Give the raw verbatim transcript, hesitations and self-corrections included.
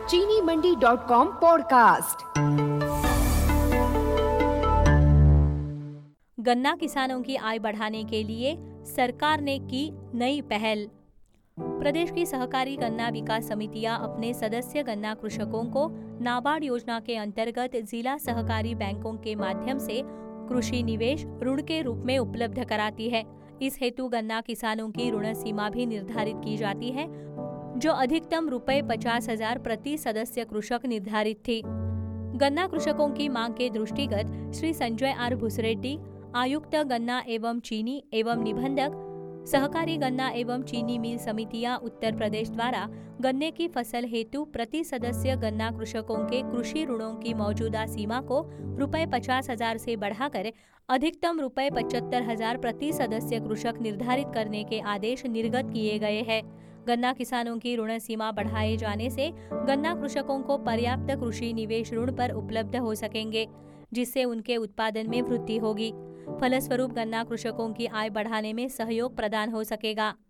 चीनी मंडी dot com podcast. गन्ना किसानों की आय बढ़ाने के लिए सरकार ने की नई पहल। प्रदेश की सहकारी गन्ना विकास समितियां अपने सदस्य गन्ना कृषकों को नाबार्ड योजना के अंतर्गत जिला सहकारी बैंकों के माध्यम से कृषि निवेश ऋण के रूप में उपलब्ध कराती है। इस हेतु गन्ना किसानों की ऋण सीमा भी निर्धारित की जाती है, जो अधिकतम रुपए पचास हजार प्रति सदस्य कृषक निर्धारित थी। गन्ना कृषकों की मांग के दृष्टिगत श्री संजय आर भुसरेड्डी, आयुक्त गन्ना एवं चीनी एवं निबंधक सहकारी गन्ना एवं चीनी मिल समितियां उत्तर प्रदेश द्वारा गन्ने की फसल हेतु प्रति सदस्य गन्ना कृषकों के कृषि ऋणों की मौजूदा सीमा को रुपए पचास हजार से बढ़ाकर अधिकतम रुपए पचहत्तर हजार प्रति सदस्य कृषक निर्धारित करने के आदेश निर्गत किए गए हैं। गन्ना किसानों की ऋण सीमा बढ़ाए जाने से गन्ना कृषकों को पर्याप्त कृषि निवेश ऋण पर उपलब्ध हो सकेंगे, जिससे उनके उत्पादन में वृद्धि होगी। फलस्वरूप गन्ना कृषकों की आय बढ़ाने में सहयोग प्रदान हो सकेगा।